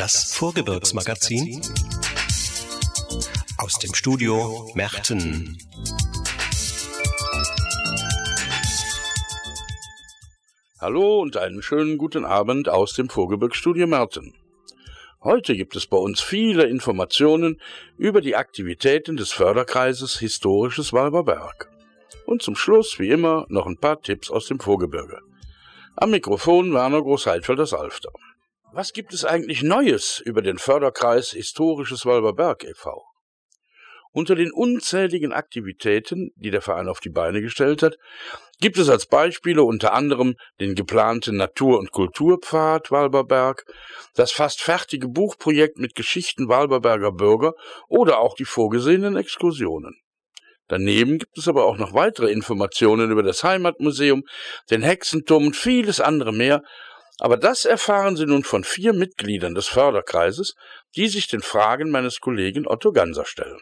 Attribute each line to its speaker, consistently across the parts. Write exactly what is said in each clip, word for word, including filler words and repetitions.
Speaker 1: Das Vorgebirgsmagazin aus dem Studio Merten.
Speaker 2: Hallo und einen schönen guten Abend aus dem Vorgebirgsstudio Merten. Heute gibt es bei uns viele Informationen über die Aktivitäten des Förderkreises Historisches Walberberg. Und zum Schluss, wie immer, noch ein paar Tipps aus dem Vorgebirge. Am Mikrofon Werner Großheidfelders-Alfter. Was gibt es eigentlich Neues über den Förderkreis Historisches Walberberg e V? Unter den unzähligen Aktivitäten, die der Verein auf die Beine gestellt hat, gibt es als Beispiele unter anderem den geplanten Natur- und Kulturpfad Walberberg, das fast fertige Buchprojekt mit Geschichten Walberberger Bürger oder auch die vorgesehenen Exkursionen. Daneben gibt es aber auch noch weitere Informationen über das Heimatmuseum, den Hexenturm und vieles andere mehr, aber das erfahren Sie nun von vier Mitgliedern des Förderkreises, die sich den Fragen meines Kollegen Otto Ganser stellen.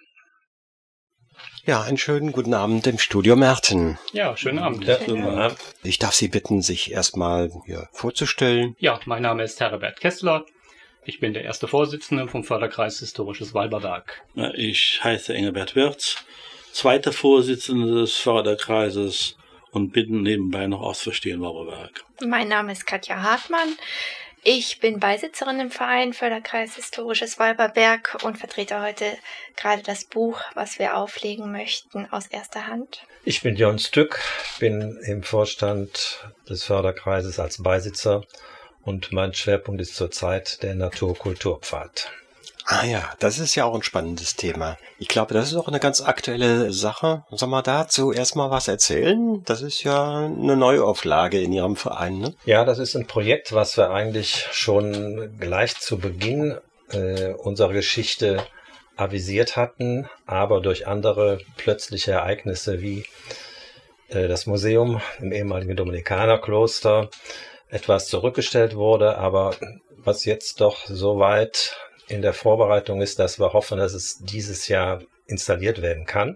Speaker 3: Ja, einen schönen guten Abend im Studio Merten.
Speaker 4: Ja, schönen Abend.
Speaker 3: Ja, schönen Abend. Ich darf Sie bitten, sich erstmal hier vorzustellen.
Speaker 4: Ja, mein Name ist Herbert Kessler. Ich bin der erste Vorsitzende vom Förderkreis Historisches Walberberg.
Speaker 5: Ich heiße Engelbert Wirz, zweiter Vorsitzender des Förderkreises und bin nebenbei noch Ortsvorsteher in Walberberg.
Speaker 6: Mein Name ist Katja Hartmann. Ich bin Beisitzerin im Verein Förderkreis Historisches Walberberg und vertrete heute gerade das Buch, was wir auflegen möchten, aus erster Hand.
Speaker 7: Ich bin Jon Stück, bin im Vorstand des Förderkreises als Beisitzer und mein Schwerpunkt ist zurzeit der Natur-Kulturpfad.
Speaker 3: Ah ja, das ist ja auch ein spannendes Thema. Ich glaube, das ist auch eine ganz aktuelle Sache. Sollen wir dazu erstmal was erzählen? Das ist ja eine Neuauflage in Ihrem Verein, ne?
Speaker 7: Ja, das ist ein Projekt, was wir eigentlich schon gleich zu Beginn äh, unserer Geschichte avisiert hatten, aber durch andere plötzliche Ereignisse wie äh, das Museum im ehemaligen Dominikanerkloster etwas zurückgestellt wurde, aber was jetzt doch soweit in der Vorbereitung ist, dass wir hoffen, dass es dieses Jahr installiert werden kann.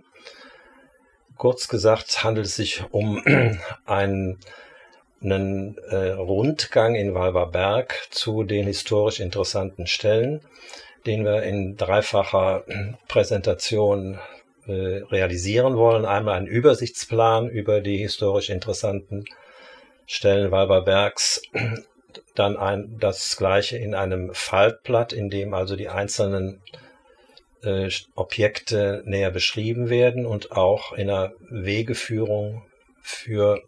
Speaker 7: Kurz gesagt handelt es sich um einen, einen äh, Rundgang in Walberberg zu den historisch interessanten Stellen, den wir in dreifacher Präsentation äh, realisieren wollen. Einmal einen Übersichtsplan über die historisch interessanten Stellen Walberbergs, dann ein, das gleiche in einem Faltblatt, in dem also die einzelnen äh, Objekte näher beschrieben werden und auch in einer Wegeführung für,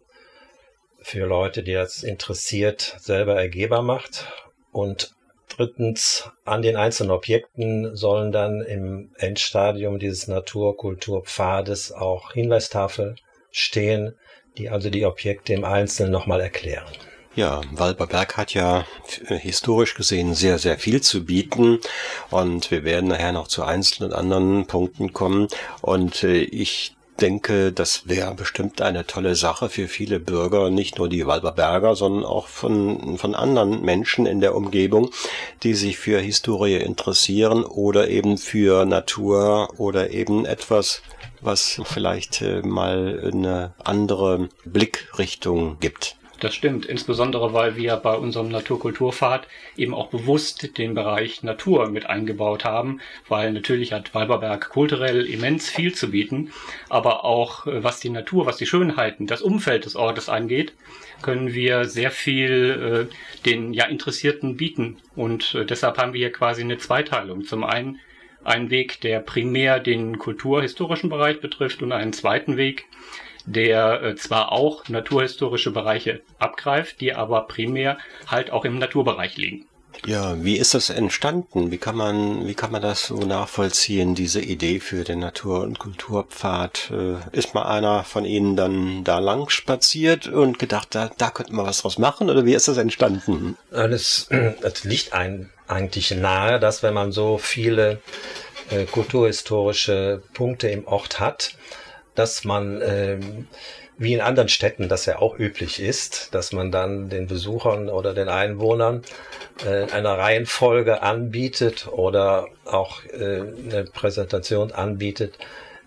Speaker 7: für Leute, die das interessiert, selber ergehbar macht. Und drittens, an den einzelnen Objekten sollen dann im Endstadium dieses Natur-Kultur-Pfades auch Hinweistafeln stehen, die also die Objekte im Einzelnen nochmal erklären.
Speaker 3: Ja, Walberberg hat ja historisch gesehen sehr, sehr viel zu bieten und wir werden nachher noch zu einzelnen anderen Punkten kommen und äh, ich denke, das wäre bestimmt eine tolle Sache für viele Bürger, nicht nur die Walberberger, sondern auch von, von anderen Menschen in der Umgebung, die sich für Historie interessieren oder eben für Natur oder eben etwas, was vielleicht äh, mal eine andere Blickrichtung gibt.
Speaker 4: Das stimmt, insbesondere weil wir bei unserem Naturkulturpfad eben auch bewusst den Bereich Natur mit eingebaut haben, weil natürlich hat Walberberg kulturell immens viel zu bieten, aber auch was die Natur, was die Schönheiten, das Umfeld des Ortes angeht, können wir sehr viel äh, den ja Interessierten bieten und äh, deshalb haben wir hier quasi eine Zweiteilung. Zum einen einen Weg, der primär den kulturhistorischen Bereich betrifft und einen zweiten Weg, der äh, zwar auch naturhistorische Bereiche abgreift, die aber primär halt auch im Naturbereich liegen.
Speaker 3: Ja, wie ist das entstanden? Wie kann man, wie kann man das so nachvollziehen, diese Idee für den Natur- und Kulturpfad? Äh, ist mal einer von Ihnen dann da lang spaziert und gedacht, da, da könnte man was draus machen? Oder wie ist das entstanden?
Speaker 7: Das, das liegt ein, eigentlich nahe, dass wenn man so viele äh, kulturhistorische Punkte im Ort hat, dass man, ähm, wie in anderen Städten, das ja auch üblich ist, dass man dann den Besuchern oder den Einwohnern äh, eine Reihenfolge anbietet oder auch äh, eine Präsentation anbietet,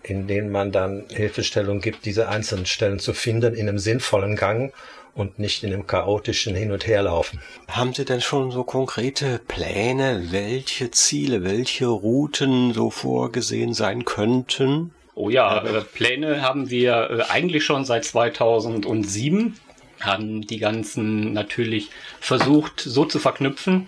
Speaker 7: in denen man dann Hilfestellung gibt, diese einzelnen Stellen zu finden in einem sinnvollen Gang und nicht in einem chaotischen Hin- und Herlaufen.
Speaker 3: Haben Sie denn schon so konkrete Pläne, welche Ziele, welche Routen so vorgesehen sein könnten?
Speaker 4: Oh ja, äh, Pläne haben wir äh, eigentlich schon seit zweitausendsieben, haben die ganzen natürlich versucht so zu verknüpfen.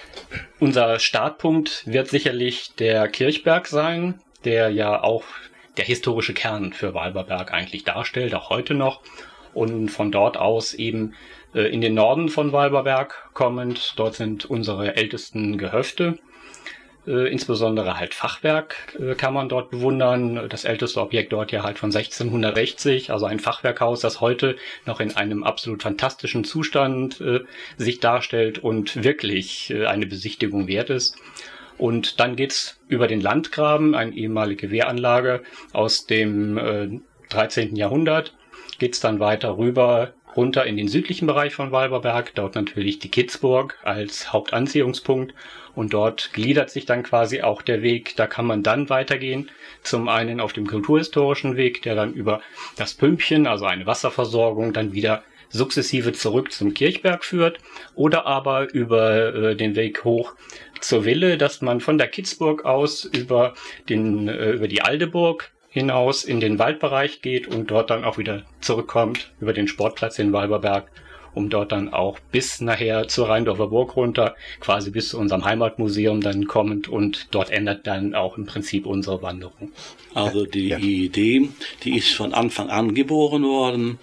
Speaker 4: Unser Startpunkt wird sicherlich der Kirchberg sein, der ja auch der historische Kern für Walberberg eigentlich darstellt, auch heute noch. Und von dort aus eben äh, in den Norden von Walberberg kommend. Dort sind unsere ältesten Gehöfte. Äh, insbesondere halt Fachwerk äh, kann man dort bewundern. Das älteste Objekt dort ja halt von sechzehnhundertsechzig, also ein Fachwerkhaus, das heute noch in einem absolut fantastischen Zustand äh, sich darstellt und wirklich äh, eine Besichtigung wert ist. Und dann geht's über den Landgraben, eine ehemalige Wehranlage aus dem äh, dreizehnten Jahrhundert. Geht's dann weiter rüber, runter in den südlichen Bereich von Walberberg, dort natürlich die Kitzburg als Hauptanziehungspunkt und dort gliedert sich dann quasi auch der Weg, da kann man dann weitergehen, zum einen auf dem kulturhistorischen Weg, der dann über das Pümpchen, also eine Wasserversorgung, dann wieder sukzessive zurück zum Kirchberg führt oder aber über äh, den Weg hoch zur Ville, dass man von der Kitzburg aus über, den, äh, über die Aldeburg hinaus in den Waldbereich geht und dort dann auch wieder zurückkommt über den Sportplatz in Walberberg, um dort dann auch bis nachher zur Rheindorfer Burg runter, quasi bis zu unserem Heimatmuseum dann kommend und dort endet dann auch im Prinzip unsere Wanderung.
Speaker 5: Also die
Speaker 3: ja.
Speaker 5: Idee, die ist von Anfang an geboren worden.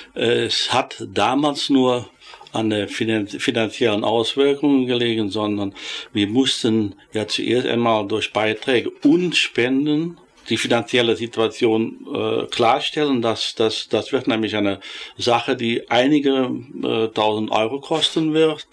Speaker 5: Es hat damals nur an der finanziellen Auswirkungen gelegen, sondern wir mussten ja zuerst einmal durch Beiträge und Spenden die finanzielle Situation äh, klarstellen. Das, das, das wird nämlich eine Sache, die einige äh, tausend Euro kosten wird.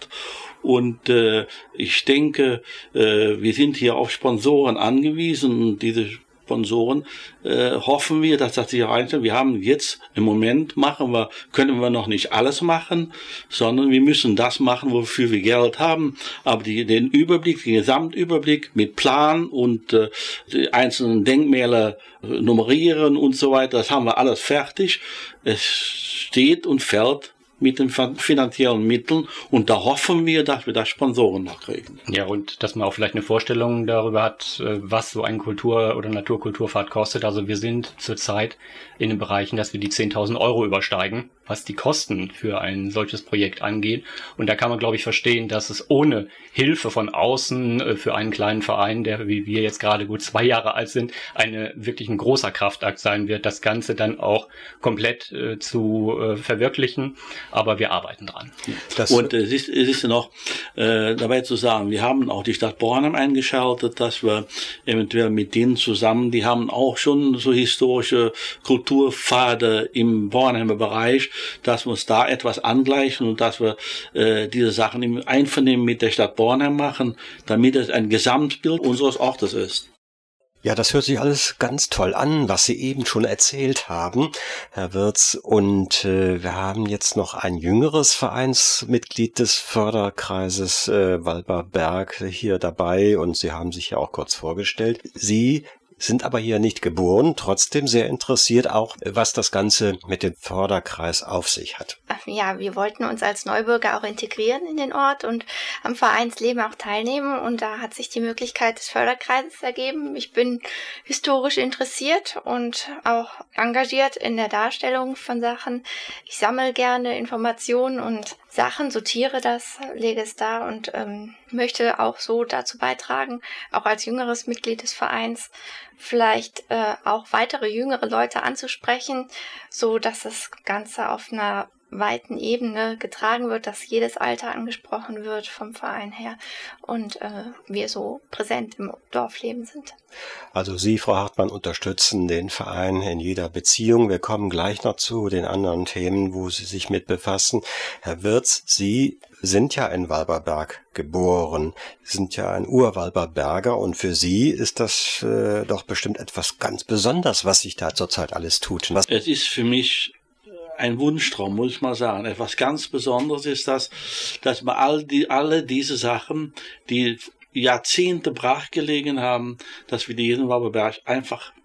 Speaker 5: Und äh, ich denke, äh, wir sind hier auf Sponsoren angewiesen und diese Sponsoren äh, hoffen wir, dass das sich auch einstellt. Wir haben jetzt im Moment machen wir, können wir noch nicht alles machen, sondern wir müssen das machen, wofür wir Geld haben. Aber die, den Überblick, den Gesamtüberblick mit Plan und äh, die einzelnen Denkmäler äh, nummerieren und so weiter, das haben wir alles fertig. Es steht und fällt mit den finanziellen Mitteln und da hoffen wir, dass wir da Sponsoren noch kriegen.
Speaker 4: Ja, und dass man auch vielleicht eine Vorstellung darüber hat, was so ein Kultur- oder Naturkulturfahrt kostet. Also wir sind zurzeit in den Bereichen, dass wir die zehntausend Euro übersteigen, was die Kosten für ein solches Projekt angeht. Und da kann man, glaube ich, verstehen, dass es ohne Hilfe von außen für einen kleinen Verein, der wie wir jetzt gerade gut zwei Jahre alt sind, eine wirklich ein großer Kraftakt sein wird, das Ganze dann auch komplett äh, zu äh, verwirklichen. Aber wir arbeiten dran.
Speaker 5: Das und es ist, es ist noch äh, dabei zu sagen, wir haben auch die Stadt Bornheim eingeschaltet, dass wir eventuell mit denen zusammen, die haben auch schon so historische Kulturpfade im Bornheimer Bereich, dass wir uns da etwas angleichen und dass wir äh, diese Sachen im Einvernehmen mit der Stadt Bornheim machen, damit es ein Gesamtbild unseres Ortes ist.
Speaker 3: Ja, das hört sich alles ganz toll an, was Sie eben schon erzählt haben, Herr Wirz. Und äh, wir haben jetzt noch ein jüngeres Vereinsmitglied des Förderkreises äh, Walberberg hier dabei und Sie haben sich ja auch kurz vorgestellt. Sie sind aber hier nicht geboren, trotzdem sehr interessiert auch, was das Ganze mit dem Förderkreis auf sich hat.
Speaker 6: Ja, wir wollten uns als Neubürger auch integrieren in den Ort und am Vereinsleben auch teilnehmen und da hat sich die Möglichkeit des Förderkreises ergeben. Ich bin historisch interessiert und auch engagiert in der Darstellung von Sachen. Ich sammle gerne Informationen und Sachen, sortiere das, lege es da und ähm, möchte auch so dazu beitragen, auch als jüngeres Mitglied des Vereins vielleicht äh, auch weitere jüngere Leute anzusprechen, so dass das Ganze auf einer weiten Ebene getragen wird, dass jedes Alter angesprochen wird vom Verein her und äh, wir so präsent im Dorfleben sind.
Speaker 3: Also Sie, Frau Hartmann, unterstützen den Verein in jeder Beziehung. Wir kommen gleich noch zu den anderen Themen, wo Sie sich mit befassen. Herr Wirz, Sie sind ja in Walberberg geboren, Sie sind ja ein Urwalberberger und für Sie ist das äh, doch bestimmt etwas ganz Besonderes, was sich da zurzeit alles tut. Was
Speaker 5: es ist für mich ein Wunschtraum, muss ich mal sagen. Etwas ganz Besonderes ist das, dass man all die, alle diese Sachen, die Jahrzehnte brach gelegen haben, dass wir die in Walberberg einfach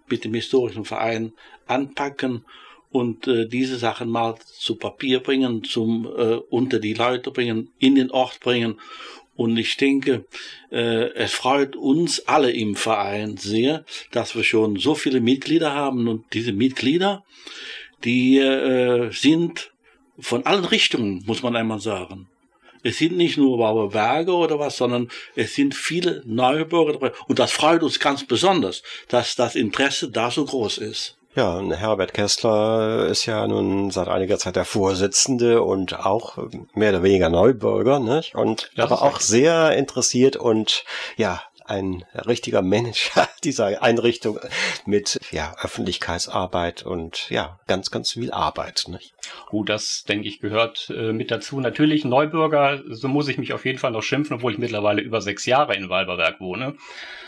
Speaker 5: mit dem historischen Verein anpacken und äh, diese Sachen mal zu Papier bringen, zum äh, unter die Leute bringen, in den Ort bringen. Und ich denke, äh, es freut uns alle im Verein sehr, dass wir schon so viele Mitglieder haben. Und diese Mitglieder, die äh, sind von allen Richtungen, muss man einmal sagen. Es sind nicht nur Waalberger oder was, sondern es sind viele Neubürger dabei. Und das freut uns ganz besonders, dass das Interesse da so groß ist.
Speaker 3: Ja, und Herbert Kessler ist ja nun seit einiger Zeit der Vorsitzende und auch mehr oder weniger Neubürger, nicht? Und
Speaker 4: Das
Speaker 3: aber
Speaker 4: ist
Speaker 3: auch
Speaker 4: richtig.
Speaker 3: sehr interessiert und ja, ein richtiger Manager dieser Einrichtung mit ja, Öffentlichkeitsarbeit und ja, ganz, ganz viel Arbeit, nicht?
Speaker 4: Gut, das, denke ich, gehört äh, mit dazu. Natürlich, Neubürger, so muss ich mich auf jeden Fall noch schimpfen, obwohl ich mittlerweile über sechs Jahre in Waalberberg wohne.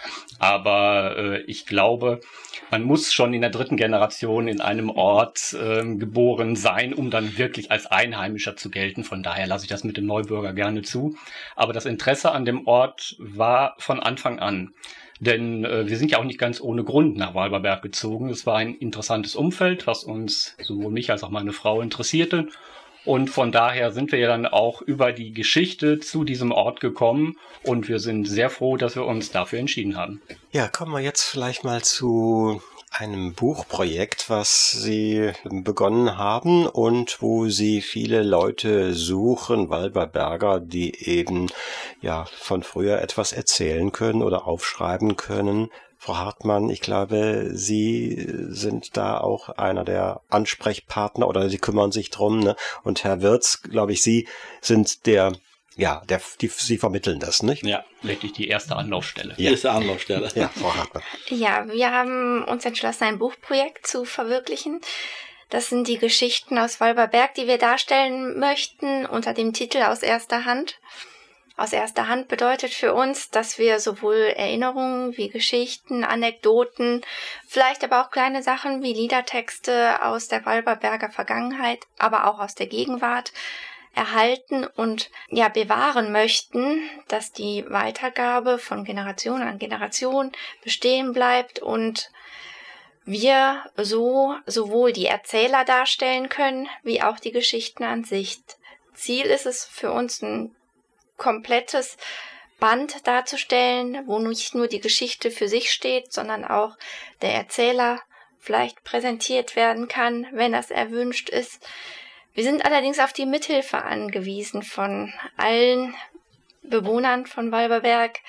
Speaker 4: Aber äh, ich glaube, man muss schon in der dritten Generation in einem Ort äh, geboren sein, um dann wirklich als Einheimischer zu gelten. Von daher lasse ich das mit dem Neubürger gerne zu. Aber das Interesse an dem Ort war von Anfang an. Denn äh, wir sind ja auch nicht ganz ohne Grund nach Waalberberg gezogen. Es war ein interessantes Umfeld, was uns, sowohl mich als auch meine Frau, interessierte. Und von daher sind wir ja dann auch über die Geschichte zu diesem Ort gekommen. Und wir sind sehr froh, dass wir uns dafür entschieden haben.
Speaker 3: Ja, kommen wir jetzt vielleicht mal zu einem Buchprojekt, was Sie begonnen haben und wo Sie viele Leute suchen, Waalberberger, die eben ja von früher etwas erzählen können oder aufschreiben können. Frau Hartmann, ich glaube, Sie sind da auch einer der Ansprechpartner oder Sie kümmern sich drum, ne? Und Herr Wirz, glaube ich, Sie sind der, ja, der, die, Sie vermitteln das, nicht?
Speaker 5: Ja,
Speaker 4: Wirklich die erste Anlaufstelle.
Speaker 5: hier ist die Anlaufstelle.
Speaker 3: Ja, Frau Hartmann.
Speaker 6: Ja, wir haben uns entschlossen, ein Buchprojekt zu verwirklichen. Das sind die Geschichten aus Waalberberg, die wir darstellen möchten, unter dem Titel Aus erster Hand. Aus erster Hand bedeutet für uns, dass wir sowohl Erinnerungen wie Geschichten, Anekdoten, vielleicht aber auch kleine Sachen wie Liedertexte aus der Waalberberger Vergangenheit, aber auch aus der Gegenwart erhalten und ja bewahren möchten, dass die Weitergabe von Generation an Generation bestehen bleibt und wir so sowohl die Erzähler darstellen können, wie auch die Geschichten an sich. Ziel ist es für uns, ein komplettes Band darzustellen, wo nicht nur die Geschichte für sich steht, sondern auch der Erzähler vielleicht präsentiert werden kann, wenn das erwünscht ist. Wir sind allerdings auf die Mithilfe angewiesen von allen Bewohnern von Waalberberg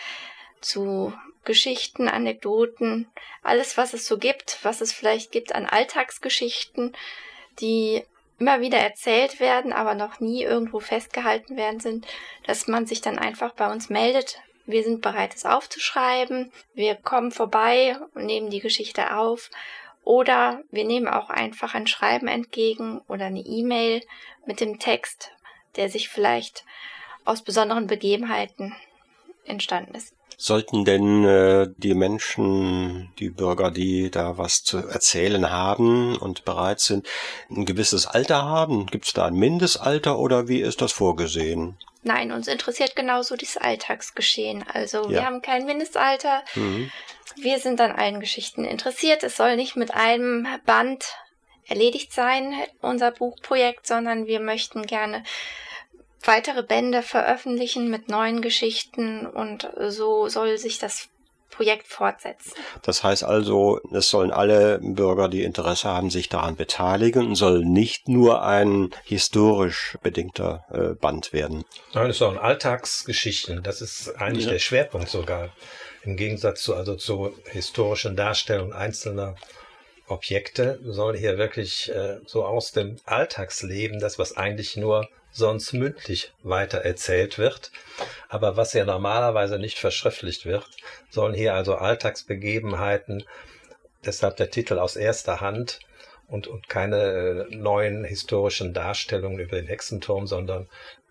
Speaker 6: zu Geschichten, Anekdoten, alles, was es so gibt, was es vielleicht gibt an Alltagsgeschichten, die immer wieder erzählt werden, aber noch nie irgendwo festgehalten werden sind, dass man sich dann einfach bei uns meldet. Wir sind bereit, es aufzuschreiben. Wir kommen vorbei und nehmen die Geschichte auf. Oder wir nehmen auch einfach ein Schreiben entgegen oder eine E-Mail mit dem Text, der sich vielleicht aus besonderen Begebenheiten entstanden ist.
Speaker 3: Sollten denn äh, die Menschen, die Bürger, die da was zu erzählen haben und bereit sind, ein gewisses Alter haben? Gibt es da ein Mindestalter oder wie ist das vorgesehen?
Speaker 6: Nein, uns interessiert genauso das Alltagsgeschehen. Also
Speaker 3: Ja.
Speaker 6: wir haben kein Mindestalter.
Speaker 3: Mhm.
Speaker 6: Wir sind an allen Geschichten interessiert. Es soll nicht mit einem Band erledigt sein, unser Buchprojekt, sondern wir möchten gerne weitere Bände veröffentlichen mit neuen Geschichten und so soll sich das Projekt fortsetzen.
Speaker 3: Das heißt also, es sollen alle Bürger, die Interesse haben, sich daran beteiligen und soll nicht nur ein historisch bedingter äh, Band werden.
Speaker 7: Nein, es sollen Alltagsgeschichten. Das ist eigentlich
Speaker 5: Ja.
Speaker 7: der Schwerpunkt sogar. Im Gegensatz zu, also zu historischen Darstellungen einzelner Objekte soll hier wirklich äh, so aus dem Alltagsleben, das was eigentlich nur sonst mündlich weiter erzählt wird, aber was ja normalerweise nicht verschriftlicht wird, sollen hier also Alltagsbegebenheiten, deshalb der Titel Aus erster Hand und, und keine äh, neuen historischen Darstellungen über den Hexenturm, sondern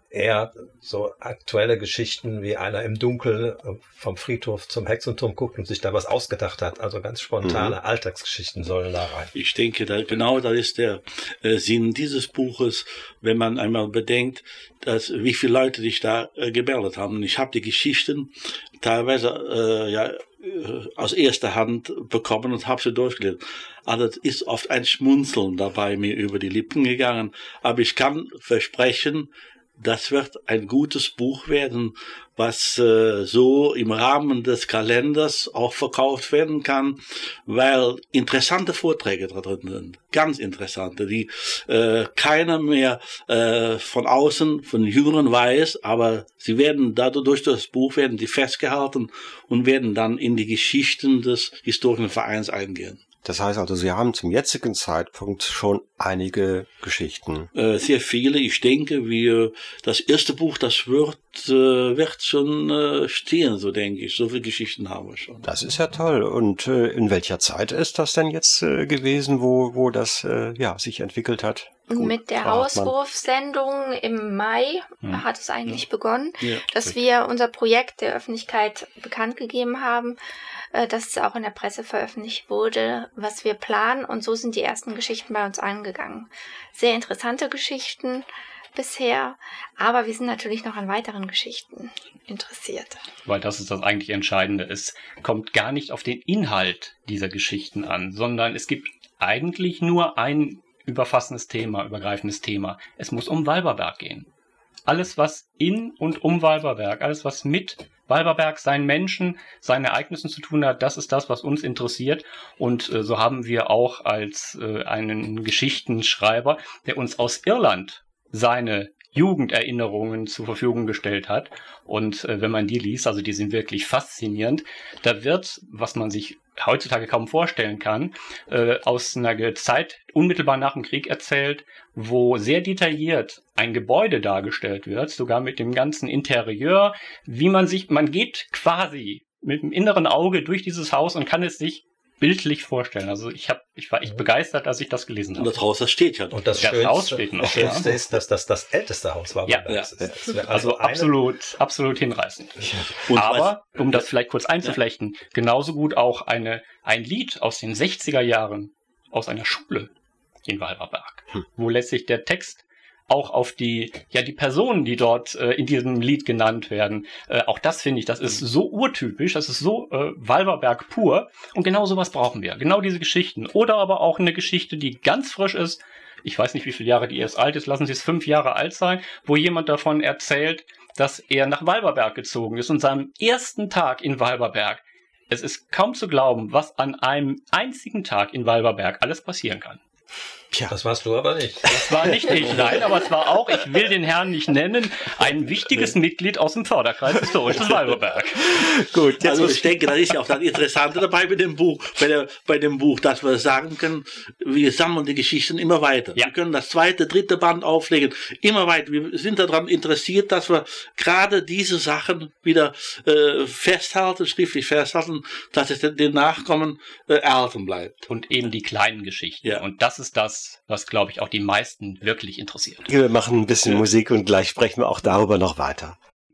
Speaker 7: eher so aktuelle Geschichten, wie einer im Dunkeln vom Friedhof zum Hexenturm guckt und sich da was ausgedacht hat. Also ganz spontane mhm. Alltagsgeschichten sollen da rein.
Speaker 5: Ich denke, da, genau das ist der äh, Sinn dieses Buches, wenn man einmal bedenkt, dass wie viele Leute sich da äh, gemeldet haben. Und ich habe die Geschichten teilweise äh, ja aus erster Hand bekommen und habe sie durchgelesen. Also es ist oft ein Schmunzeln dabei mir über die Lippen gegangen. Aber ich kann versprechen, das wird ein gutes Buch werden, was äh, so im Rahmen des Kalenders auch verkauft werden kann, weil interessante Vorträge da drin sind, ganz interessante, die äh, keiner mehr äh, von außen, von Jüngeren weiß, aber sie werden dadurch, durch das Buch werden die festgehalten und werden dann in die Geschichten des historischen Vereins eingehen.
Speaker 3: Das heißt also, Sie haben zum jetzigen Zeitpunkt schon einige Geschichten.
Speaker 5: Äh, sehr viele. Ich denke, wir, das erste Buch, das wird, äh, wird schon äh, stehen, so denke ich. So viele Geschichten haben wir schon.
Speaker 3: Das ist ja toll. Und äh, in welcher Zeit ist das denn jetzt äh, gewesen, wo, wo das äh, ja, sich entwickelt hat?
Speaker 6: Gut, mit der Auswurfsendung im Mai hm. hat es eigentlich ja. begonnen, ja. dass wir unser Projekt der Öffentlichkeit bekannt gegeben haben, dass es auch in der Presse veröffentlicht wurde, was wir planen. Und so sind die ersten Geschichten bei uns angegangen. Sehr interessante Geschichten bisher, aber wir sind natürlich noch an weiteren Geschichten interessiert.
Speaker 4: Weil das ist das eigentlich Entscheidende. Es kommt gar nicht auf den Inhalt dieser Geschichten an, sondern es gibt eigentlich nur ein überfassendes Thema, übergreifendes Thema. Es muss um Walberberg gehen. Alles, was in und um Walberberg, alles, was mit Walberberg, seinen Menschen, seinen Ereignissen zu tun hat, das ist das, was uns interessiert. Und äh, so haben wir auch als äh, einen Geschichtenschreiber, der uns aus Irland seine Jugenderinnerungen zur Verfügung gestellt hat. Und äh, wenn man die liest, also die sind wirklich faszinierend, da wird, was man sich heutzutage kaum vorstellen kann, äh, aus einer Zeit unmittelbar nach dem Krieg erzählt, wo sehr detailliert ein Gebäude dargestellt wird, sogar mit dem ganzen Interieur, wie man sich, man geht quasi mit dem inneren Auge durch dieses Haus und kann es sich bildlich vorstellen. Also ich habe, ich war echt begeistert, als ich das gelesen habe.
Speaker 5: Und das Haus, das steht ja.
Speaker 7: Und das, das Schönste, Haus steht noch. Das Schönste ja. ist, dass das das älteste Haus war.
Speaker 4: Ja, ja. Ist. Also, also absolut, absolut hinreißend. Und aber, um das vielleicht kurz einzuflechten, ja. genauso gut auch eine, ein Lied aus den sechziger Jahren aus einer Schule in Walberberg, hm. wo letztlich der Text auch auf die, ja, die Personen, die dort äh, in diesem Lied genannt werden. Äh, auch das finde ich, das ist so urtypisch, das ist so äh, Walberberg pur. Und genau sowas brauchen wir. Genau diese Geschichten. Oder aber auch eine Geschichte, die ganz frisch ist. Ich weiß nicht, wie viele Jahre die erst alt ist. Lassen Sie es fünf Jahre alt sein, wo jemand davon erzählt, dass er nach Walberberg gezogen ist und seinem ersten Tag in Walberberg. Es ist kaum zu glauben, was an einem einzigen Tag in Walberberg alles passieren kann.
Speaker 7: Ja, das warst du aber nicht.
Speaker 4: Das war nicht ich, nein, aber es war auch, ich will den Herrn nicht nennen, ein wichtiges nee. Mitglied aus dem Förderkreis Historisches Walberberg.
Speaker 5: Gut, jetzt also ich denke, das ist ja auch das Interessante dabei bei dem Buch, bei, der, bei dem Buch, dass wir sagen können, wir sammeln die Geschichten immer weiter. Ja. Wir können das zweite, dritte Band auflegen, immer weiter. Wir sind daran interessiert, dass wir gerade diese Sachen wieder äh, festhalten, schriftlich festhalten, dass es den Nachkommen äh, erhalten bleibt.
Speaker 4: Und eben die kleinen Geschichten. Ja. Und das ist das, was, glaube ich, auch die meisten wirklich interessiert.
Speaker 3: Wir machen ein bisschen Musik und gleich sprechen wir auch darüber noch weiter.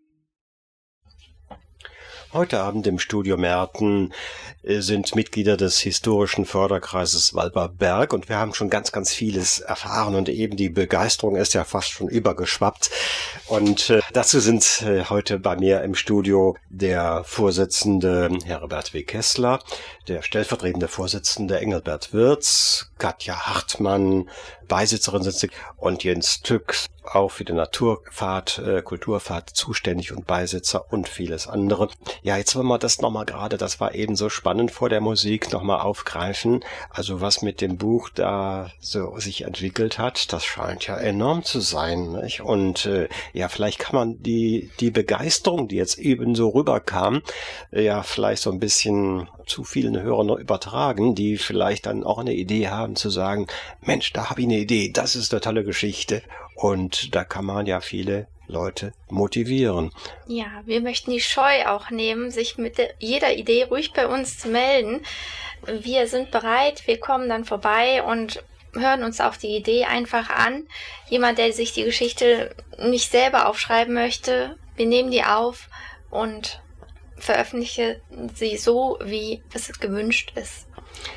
Speaker 3: Heute Abend im Studio Merten sind Mitglieder des historischen Förderkreises Walberberg und wir haben schon ganz, ganz vieles erfahren und eben die Begeisterung ist ja fast schon übergeschwappt. Und äh, dazu sind äh, heute bei mir im Studio der Vorsitzende Herbert W. Kessler, der stellvertretende Vorsitzende Engelbert Wirz, Katja Hartmann, Beisitzerin sind sie, und Jens Tück, auch für die Naturfahrt, äh, Kulturfahrt zuständig und Beisitzer und vieles andere. Ja, jetzt wollen wir das nochmal gerade, das war eben so spannend vor der Musik, nochmal aufgreifen. Also was mit dem Buch da so sich entwickelt hat, das scheint ja enorm zu sein, nicht? Und äh, ja, vielleicht kann man die die Begeisterung, die jetzt eben so rüberkam, äh, ja vielleicht so ein bisschen zu vielen Hörern noch übertragen, die vielleicht dann auch eine Idee haben zu sagen, Mensch, da habe ich eine Idee, das ist eine tolle Geschichte. Und da kann man ja viele Leute motivieren.
Speaker 6: Ja, wir möchten die Scheu auch nehmen, sich mit jeder Idee ruhig bei uns zu melden. Wir sind bereit, wir kommen dann vorbei und hören uns auch die Idee einfach an. Jemand, der sich die Geschichte nicht selber aufschreiben möchte, wir nehmen die auf und veröffentliche sie so, wie es gewünscht ist.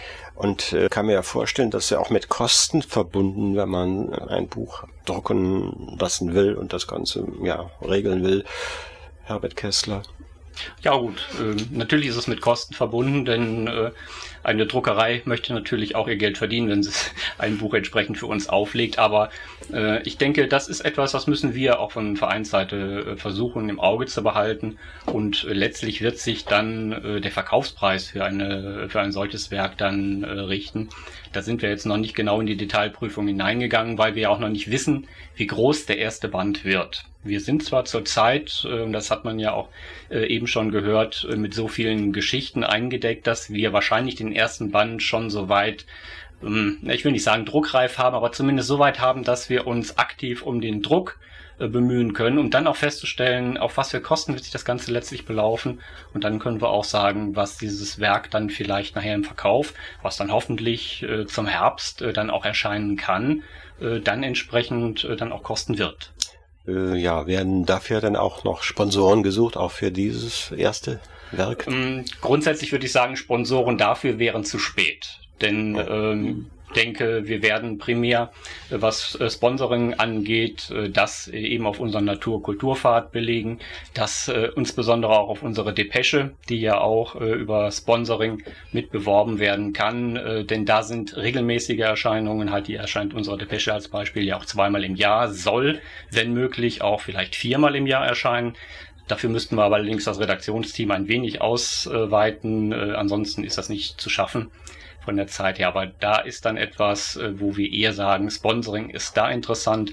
Speaker 3: Und äh, kann mir ja vorstellen, dass ja auch mit Kosten verbunden, wenn man ein Buch drucken lassen will und das Ganze ja regeln will. Herbert Kessler.
Speaker 4: Ja gut, äh, natürlich ist es mit Kosten verbunden, denn äh, eine Druckerei möchte natürlich auch ihr Geld verdienen, wenn sie ein Buch entsprechend für uns auflegt. Aber äh, ich denke, das ist etwas, das müssen wir auch von Vereinsseite äh, versuchen im Auge zu behalten. Und äh, letztlich wird sich dann äh, der Verkaufspreis für eine für ein solches Werk dann äh, richten. Da sind wir jetzt noch nicht genau in die Detailprüfung hineingegangen, weil wir ja auch noch nicht wissen, wie groß der erste Band wird. Wir sind zwar zurzeit, äh, das hat man ja auch äh, eben schon gehört, äh, mit so vielen Geschichten eingedeckt, dass wir wahrscheinlich den ersten Band schon so weit, ähm, ich will nicht sagen druckreif haben, aber zumindest so weit haben, dass wir uns aktiv um den Druck äh, bemühen können, um dann auch festzustellen, auf was für Kosten wird sich das Ganze letztlich belaufen. Und dann können wir auch sagen, was dieses Werk dann vielleicht nachher im Verkauf, was dann hoffentlich äh, zum Herbst äh, dann auch erscheinen kann, äh, dann entsprechend äh, dann auch kosten wird.
Speaker 3: Ja, werden dafür dann auch noch Sponsoren gesucht, auch für dieses erste Werk?
Speaker 4: Grundsätzlich würde ich sagen, Sponsoren dafür wären zu spät. Denn oh. ähm, denke, wir werden primär, was äh, Sponsoring angeht, äh, das eben auf unseren Natur-Kulturpfad belegen, das äh, insbesondere auch auf unsere Depesche, die ja auch äh, über Sponsoring mit beworben werden kann, äh, denn da sind regelmäßige Erscheinungen, halt die erscheint unsere Depesche als Beispiel ja auch zweimal im Jahr, soll, wenn möglich, auch vielleicht viermal im Jahr erscheinen. Dafür müssten wir aber allerdings das Redaktionsteam ein wenig ausweiten, äh, ansonsten ist das nicht zu schaffen von der Zeit her. Aber da ist dann etwas, wo wir eher sagen, Sponsoring ist da interessant.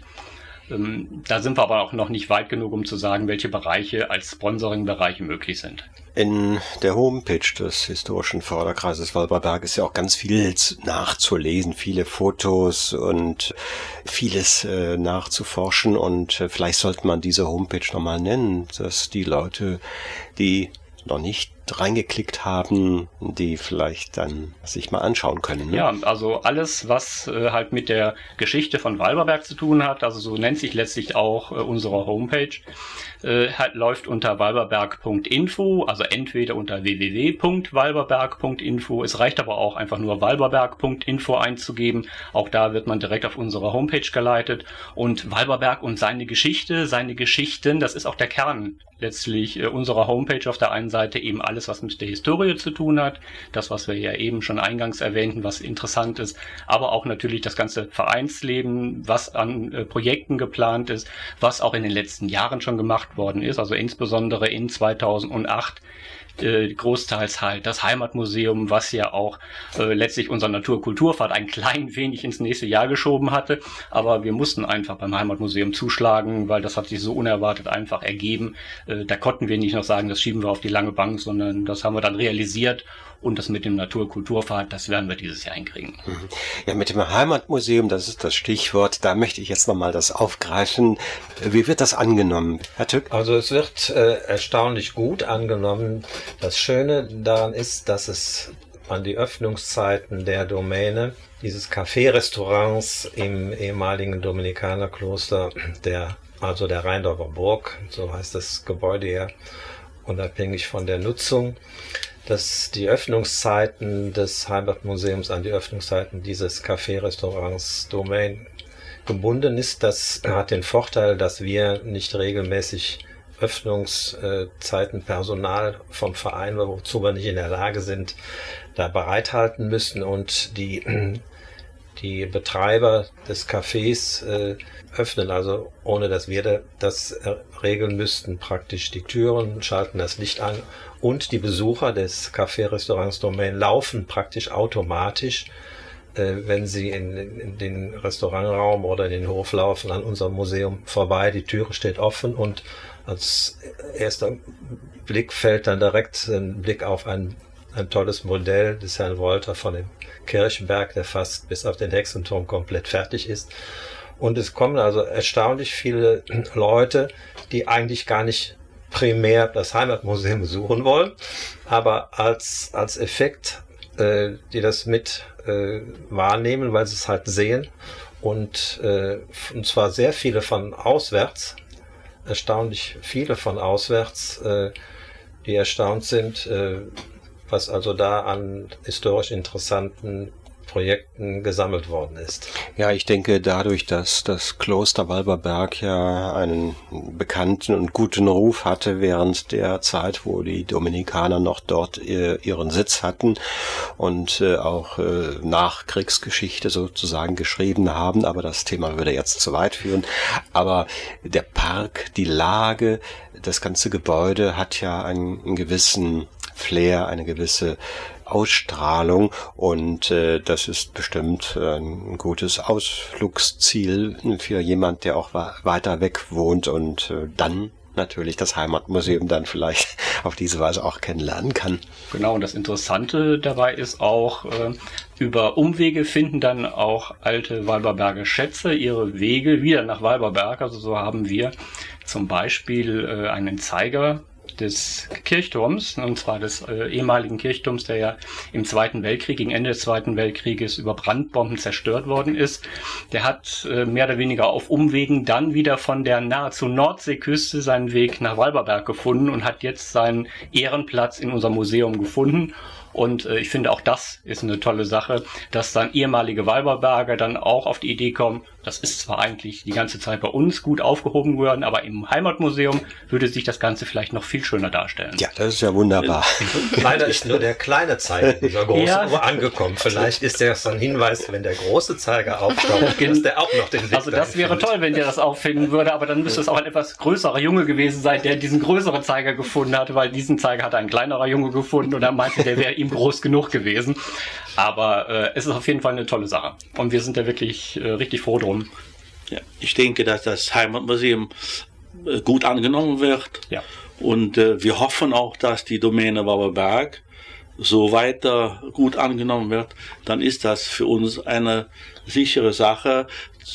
Speaker 4: Da sind wir aber auch noch nicht weit genug, um zu sagen, welche Bereiche als Sponsoring-Bereiche möglich sind.
Speaker 3: In der Homepage des historischen Förderkreises Walberberg ist ja auch ganz viel nachzulesen, viele Fotos und vieles äh, nachzuforschen. Und äh, vielleicht sollte man diese Homepage nochmal nennen, dass die Leute, die noch nicht reingeklickt haben, die vielleicht dann sich mal anschauen können. Ne?
Speaker 4: Ja, also alles, was äh, halt mit der Geschichte von Walberberg zu tun hat, also so nennt sich letztlich auch äh, unsere Homepage, äh, halt, läuft unter walberberg punkt info, also entweder unter w w w punkt walberberg punkt info. Es reicht aber auch einfach nur walberberg punkt info einzugeben. Auch da wird man direkt auf unsere Homepage geleitet. Und Walberberg und seine Geschichte, seine Geschichten, das ist auch der Kern letztlich äh, unserer Homepage. Auf der einen Seite eben alles, was mit der Historie zu tun hat, das, was wir ja eben schon eingangs erwähnten, was interessant ist, aber auch natürlich das ganze Vereinsleben, was an äh, Projekten geplant ist, was auch in den letzten Jahren schon gemacht worden ist, also insbesondere in zweitausendacht äh, großteils halt das Heimatmuseum, was ja auch äh, letztlich unser Natur-Kulturpfad ein klein wenig ins nächste Jahr geschoben hatte, aber wir mussten einfach beim Heimatmuseum zuschlagen, weil das hat sich so unerwartet einfach ergeben. Äh, da konnten wir nicht noch sagen, das schieben wir auf die lange Bank, sondern das haben wir dann realisiert. Und das mit dem Natur-Kulturpfad, das werden wir dieses Jahr hinkriegen.
Speaker 3: Ja, mit dem Heimatmuseum, das ist das Stichwort. Da möchte ich jetzt nochmal das aufgreifen. Wie wird das angenommen, Herr Tück?
Speaker 7: Also es wird äh, erstaunlich gut angenommen. Das Schöne daran ist, dass es an die Öffnungszeiten der Domäne dieses Café-Restaurants im ehemaligen Dominikanerkloster, der, also der Rheindorfer Burg, so heißt das Gebäude ja, unabhängig von der Nutzung, dass die Öffnungszeiten des Heimatmuseums an die Öffnungszeiten dieses Café-Restaurants Domain gebunden ist. Das hat den Vorteil, dass wir nicht regelmäßig Öffnungszeiten Personal vom Verein, wozu wir nicht in der Lage sind, da bereithalten müssen und die, die Betreiber des Cafés äh, öffnen, also ohne dass wir das äh, regeln müssten, praktisch die Türen, schalten das Licht an und die Besucher des Café-Restaurants Domain laufen praktisch automatisch, äh, wenn sie in, in den Restaurantraum oder in den Hof laufen, an unserem Museum vorbei. Die Türe steht offen und als erster Blick fällt dann direkt ein Blick auf ein, ein tolles Modell des Herrn Wolter von dem Kirchenberg, der fast bis auf den Hexenturm komplett fertig ist. Und es kommen also erstaunlich viele Leute, die eigentlich gar nicht primär das Heimatmuseum besuchen wollen, aber als, als Effekt, äh, die das mit äh, wahrnehmen, weil sie es halt sehen. Und, äh, und zwar sehr viele von auswärts, erstaunlich viele von auswärts, äh, die erstaunt sind, äh, was also da an historisch interessanten Projekten gesammelt worden ist.
Speaker 3: Ja, ich denke, dadurch, dass das Kloster Walberberg ja einen bekannten und guten Ruf hatte während der Zeit, wo die Dominikaner noch dort ihren Sitz hatten und auch Nachkriegsgeschichte sozusagen geschrieben haben, aber das Thema würde jetzt zu weit führen. Aber der Park, die Lage, das ganze Gebäude hat ja einen, einen gewissen Flair, eine gewisse Ausstrahlung und äh, das ist bestimmt äh, ein gutes Ausflugsziel für jemand, der auch weiter weg wohnt und äh, dann natürlich das Heimatmuseum dann vielleicht auf diese Weise auch kennenlernen kann.
Speaker 4: Genau, und das Interessante dabei ist auch, äh, über Umwege finden dann auch alte Walberberger Schätze ihre Wege wieder nach Walberberg. Also so haben wir zum Beispiel äh, einen Zeiger des Kirchturms, und zwar des äh, ehemaligen Kirchturms, der ja im Zweiten Weltkrieg, gegen Ende des Zweiten Weltkrieges über Brandbomben zerstört worden ist. Der hat äh, mehr oder weniger auf Umwegen dann wieder von der nahezu Nordseeküste seinen Weg nach Walberberg gefunden und hat jetzt seinen Ehrenplatz in unserem Museum gefunden. Und äh, ich finde, auch das ist eine tolle Sache, dass dann ehemalige Walberberger dann auch auf die Idee kommen, das ist zwar eigentlich die ganze Zeit bei uns gut aufgehoben worden, aber im Heimatmuseum würde sich das Ganze vielleicht noch viel schöner darstellen.
Speaker 3: Ja, das ist ja wunderbar.
Speaker 7: Leider ist nur der kleine Zeiger dieser großen ja. Uhr angekommen. Vielleicht ist das ein Hinweis, wenn der große Zeiger auftaucht, dass der auch noch den Weg
Speaker 4: Also das wäre findet. Toll, wenn der das auffinden würde, aber dann müsste es auch ein etwas größerer Junge gewesen sein, der diesen größeren Zeiger gefunden hatte, weil diesen Zeiger hat ein kleinerer Junge gefunden und er meinte, der wäre ihm groß genug gewesen. Aber äh, es ist auf jeden Fall eine tolle Sache. Und wir sind da wirklich äh, richtig froh drum.
Speaker 5: Ja, ich denke, dass das Heimatmuseum äh, gut angenommen wird.
Speaker 4: Ja.
Speaker 5: Und äh, wir hoffen auch, dass die Domäne Walberberg so weiter gut angenommen wird. Dann ist das für uns eine sichere Sache,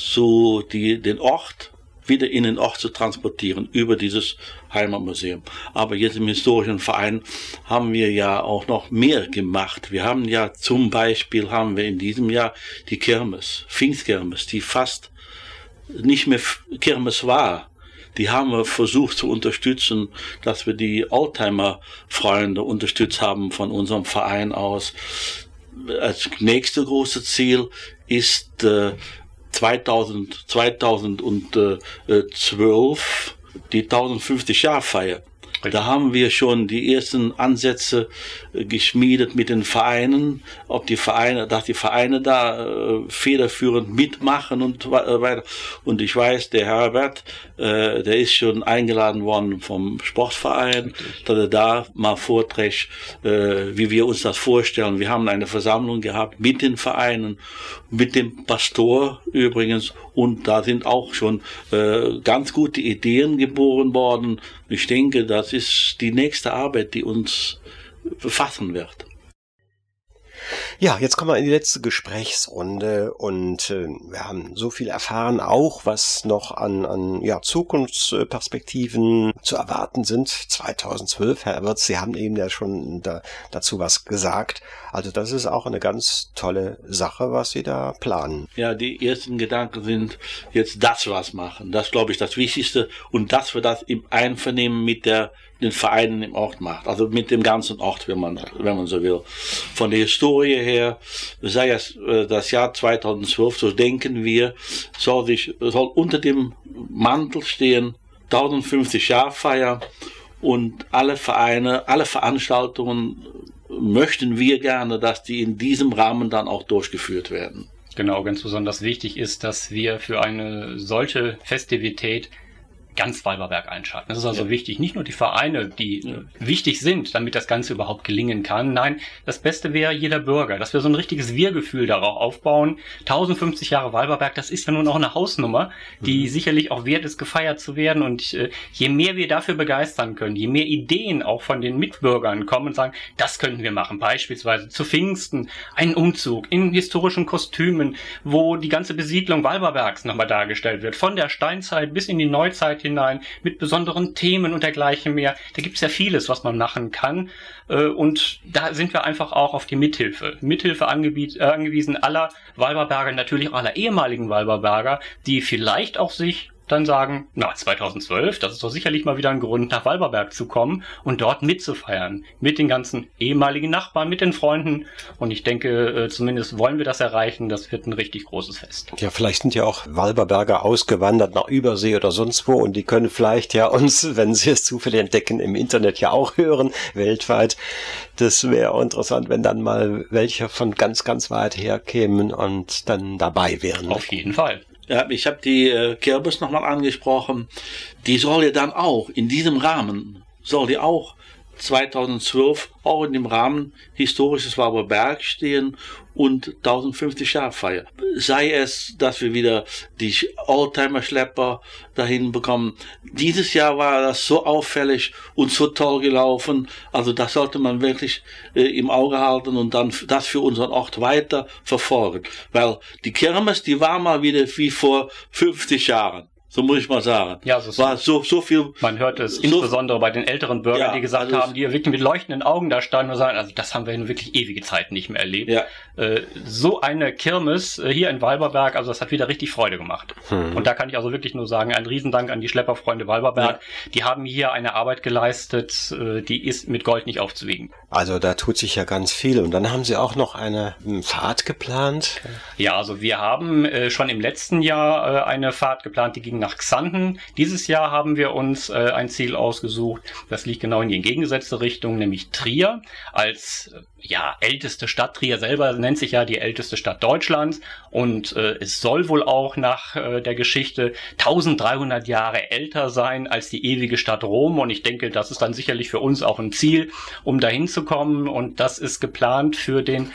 Speaker 5: so die, den Ort wieder in den Ort zu transportieren über dieses Heimatmuseum. Aber jetzt im historischen Verein haben wir ja auch noch mehr gemacht. Wir haben ja zum Beispiel haben wir in diesem Jahr die Kirmes, Pfingstkirmes, die fast nicht mehr Kirmes war. Die haben wir versucht zu unterstützen, dass wir die Oldtimer-Freunde unterstützt haben von unserem Verein aus. Als nächste große Ziel ist äh, zweitausend, zweitausendzwölf die tausendfünfzig Jahr Feier. Da haben wir schon die ersten Ansätze äh, geschmiedet mit den Vereinen, ob die Vereine, dass die Vereine da äh, federführend mitmachen und äh, weiter. Und ich weiß, der Herbert, äh, der ist schon eingeladen worden vom Sportverein, dass er da mal vorträgt, äh, wie wir uns das vorstellen. Wir haben eine Versammlung gehabt mit den Vereinen, mit dem Pastor übrigens, und da sind auch schon äh, ganz gute Ideen geboren worden. Ich denke, das ist die nächste Arbeit, die uns befassen wird.
Speaker 3: Ja, jetzt kommen wir in die letzte Gesprächsrunde und äh, wir haben so viel erfahren, auch was noch an, an ja, Zukunftsperspektiven zu erwarten sind. zweitausendzwölf, Herr Wirtz, Sie haben eben ja schon da, dazu was gesagt. Also das ist auch eine ganz tolle Sache, was Sie da planen.
Speaker 5: Ja, die ersten Gedanken sind jetzt das was machen. Das glaube ich das Wichtigste, und dass wir das im Einvernehmen mit der den Vereinen im Ort macht, also mit dem ganzen Ort, wenn man, wenn man so will. Von der Historie her, sei es das Jahr zweitausendzwölf, so denken wir, soll sich, soll unter dem Mantel stehen, tausendfünfzig Jahr Feier, und alle Vereine, alle Veranstaltungen möchten wir gerne, dass die in diesem Rahmen dann auch durchgeführt werden.
Speaker 4: Genau, ganz besonders wichtig ist, dass wir für eine solche Festivität ganz Walberberg einschalten. Das ist also ja. wichtig. Nicht nur die Vereine, die ja. wichtig sind, damit das Ganze überhaupt gelingen kann. Nein, das Beste wäre jeder Bürger, dass wir so ein richtiges Wir-Gefühl darauf aufbauen. tausendfünfzig Jahre Walberberg, das ist ja nun auch eine Hausnummer, die mhm. sicherlich auch wert ist, gefeiert zu werden. Und äh, je mehr wir dafür begeistern können, je mehr Ideen auch von den Mitbürgern kommen und sagen, das könnten wir machen. Beispielsweise zu Pfingsten einen Umzug in historischen Kostümen, wo die ganze Besiedlung Walberbergs nochmal dargestellt wird. Von der Steinzeit bis in die Neuzeit hinein, mit besonderen Themen und dergleichen mehr. Da gibt's ja vieles, was man machen kann. Und da sind wir einfach auch auf die Mithilfe. Mithilfe angewiesen aller Walberberger, natürlich auch aller ehemaligen Walberberger, die vielleicht auch sich dann sagen, na, zweitausendzwölf, das ist doch sicherlich mal wieder ein Grund, nach Walberberg zu kommen und dort mitzufeiern. Mit den ganzen ehemaligen Nachbarn, mit den Freunden. Und ich denke, zumindest wollen wir das erreichen. Das wird ein richtig großes Fest.
Speaker 3: Ja, vielleicht sind ja auch Walberberger ausgewandert nach Übersee oder sonst wo und die können vielleicht ja uns, wenn sie es zufällig entdecken, im Internet ja auch hören, weltweit. Das wäre auch interessant, wenn dann mal welche von ganz, ganz weit her kämen und dann dabei wären.
Speaker 4: Auf jeden Fall.
Speaker 5: Ja, ich habe die äh, Kirmes nochmal angesprochen. Die soll ja dann auch in diesem Rahmen, soll die auch zweitausendzwölf auch in dem Rahmen historisches Walberberg stehen und tausendfünfzig Jahre Feier. Sei es, dass wir wieder die Oldtimer-Schlepper dahin bekommen. Dieses Jahr war das so auffällig und so toll gelaufen. Also das sollte man wirklich äh, im Auge halten und dann das für unseren Ort weiter verfolgen. Weil die Kirmes, die war mal wieder wie vor fünfzig Jahren. So muss ich mal sagen.
Speaker 4: Ja, so
Speaker 5: war so, so viel.
Speaker 4: Man hört es
Speaker 5: so,
Speaker 4: insbesondere bei den älteren Bürgern,
Speaker 5: ja,
Speaker 4: die gesagt
Speaker 5: also
Speaker 4: haben, die wirklich mit leuchtenden Augen da standen und sagen, also das haben wir in wirklich ewige Zeit nicht mehr erlebt.
Speaker 5: Ja.
Speaker 4: Äh, so eine Kirmes äh, hier in Walberberg, also das hat wieder richtig Freude gemacht. Hm. Und da kann ich also wirklich nur sagen, ein Riesendank an die Schlepperfreunde Walberberg. Ja. Die haben hier eine Arbeit geleistet, äh, die ist mit Gold nicht aufzuwiegen.
Speaker 3: Also da tut sich ja ganz viel. Und dann haben Sie auch noch eine Fahrt geplant?
Speaker 4: Ja, also wir haben äh, schon im letzten Jahr äh, eine Fahrt geplant, die ging nach Xanten. Dieses Jahr haben wir uns äh, ein Ziel ausgesucht. Das liegt genau in die entgegengesetzte Richtung, nämlich Trier als äh, ja älteste Stadt. Trier selber nennt sich ja die älteste Stadt Deutschlands und äh, es soll wohl auch nach äh, der Geschichte dreizehnhundert Jahre älter sein als die ewige Stadt Rom. Und ich denke, das ist dann sicherlich für uns auch ein Ziel, um dahin zu kommen. Und das ist geplant für den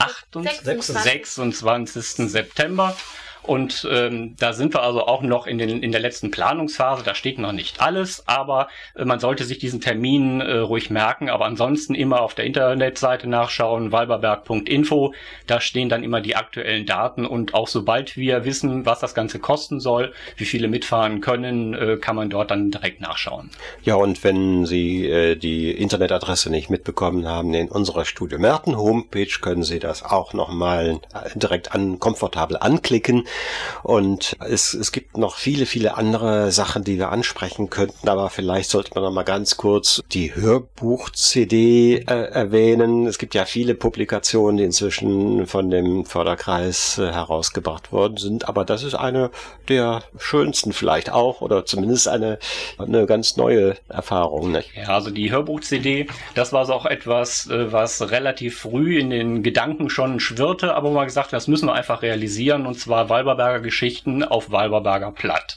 Speaker 4: sechsundzwanzigsten September. Und ähm, da sind wir also auch noch in, den, in der letzten Planungsphase. Da steht noch nicht alles, aber äh, man sollte sich diesen Termin äh, ruhig merken. Aber ansonsten immer auf der Internetseite nachschauen, walberberg punkt info. Da stehen dann immer die aktuellen Daten. Und auch sobald wir wissen, was das Ganze kosten soll, wie viele mitfahren können, äh, kann man dort dann direkt nachschauen.
Speaker 3: Ja, und wenn Sie äh, die Internetadresse nicht mitbekommen haben, in unserer Studio Märten Homepage können Sie das auch nochmal direkt an, komfortabel anklicken. Und es, es gibt noch viele, viele andere Sachen, die wir ansprechen könnten, aber vielleicht sollte man noch mal ganz kurz die Hörbuch-C D äh, erwähnen. Es gibt ja viele Publikationen, die inzwischen von dem Förderkreis äh, herausgebracht worden sind, aber das ist eine der schönsten vielleicht auch oder zumindest eine, eine ganz neue Erfahrung. Nicht?
Speaker 4: Ja, also die Hörbuch-C D, das war so auch etwas, äh, was relativ früh in den Gedanken schon schwirrte, aber wo man gesagt hat, das müssen wir einfach realisieren, und zwar Walberberger Geschichten auf Walberberger Platt.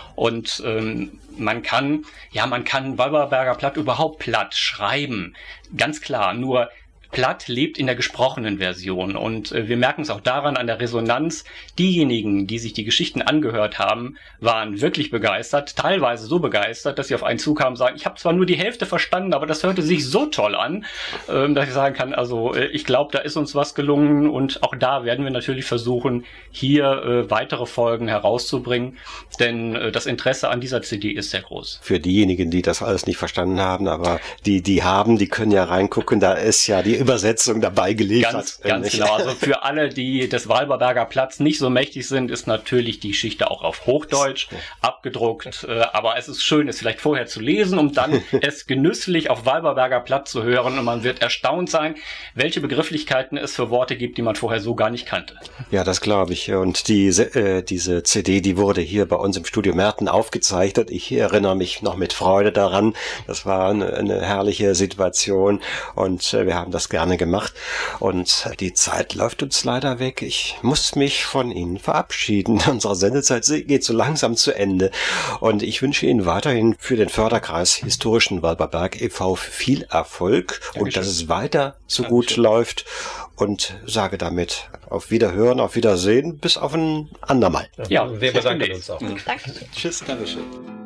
Speaker 4: Und ähm, man kann, ja, man kann Walberberger Platt überhaupt platt schreiben. Ganz klar, nur Platt lebt in der gesprochenen Version und äh, wir merken es auch daran an der Resonanz. Diejenigen, die sich die Geschichten angehört haben, waren wirklich begeistert, teilweise so begeistert, dass sie auf einen zukamen und sagen, ich habe zwar nur die Hälfte verstanden, aber das hörte sich so toll an, ähm, dass ich sagen kann, also äh, ich glaube, da ist uns was gelungen und auch da werden wir natürlich versuchen, hier äh, weitere Folgen herauszubringen, denn äh, das Interesse an dieser C D ist sehr groß.
Speaker 3: Für diejenigen, die das alles nicht verstanden haben, aber die, die haben, die können ja reingucken, da ist ja die Übersetzung dabei geliefert.
Speaker 4: Ganz, ganz genau. Also für alle, die des Walberberger Platts nicht so mächtig sind, ist natürlich die Geschichte auch auf Hochdeutsch abgedruckt. Aber es ist schön, es vielleicht vorher zu lesen, um dann es genüsslich auf Walberberger Platt zu hören. Und man wird erstaunt sein, welche Begrifflichkeiten es für Worte gibt, die man vorher so gar nicht kannte.
Speaker 3: Ja, das glaube ich. Und diese, äh, diese C D, die wurde hier bei uns im Studio Märten aufgezeichnet. Ich erinnere mich noch mit Freude daran. Das war eine, eine herrliche Situation und äh, wir haben das gerne gemacht und die Zeit läuft uns leider weg. Ich muss mich von Ihnen verabschieden. Unsere Sendezeit geht so langsam zu Ende und ich wünsche Ihnen weiterhin für den Förderkreis Historischen Walberberg e V viel Erfolg. Dankeschön. Und dass es weiter so Dankeschön. Gut läuft und sage damit auf Wiederhören, auf Wiedersehen, bis auf ein andermal.
Speaker 7: Ja, wir bedanken uns auch.
Speaker 6: Danke.
Speaker 3: Tschüss. Dankeschön.